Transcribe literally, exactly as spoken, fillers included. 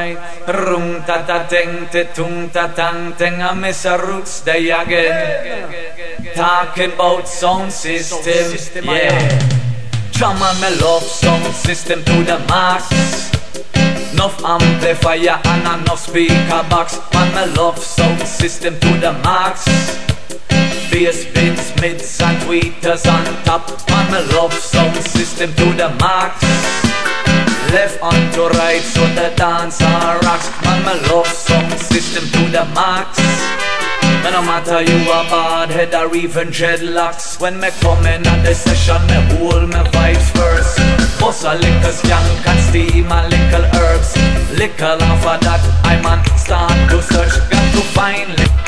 alright. Rum ta ta ting te tung ta tang ting. I miss a roots day again. Talking about sound system, yeah. Drum and me love sound system to the max. Enough amplifier and enough speaker box. Man, me love sound system to the max. Bass bits, mids and tweeters on top. Man, me love sound system to the max. Left on to right so the dancer rocks. Man, me love sound system to the max. Man, no matter you a bad head or even dreadlocks. When me come in at the session, me hold me vibes first. Bust a little skank and steam a little herbs. Little off of that, I man start to search. Got to find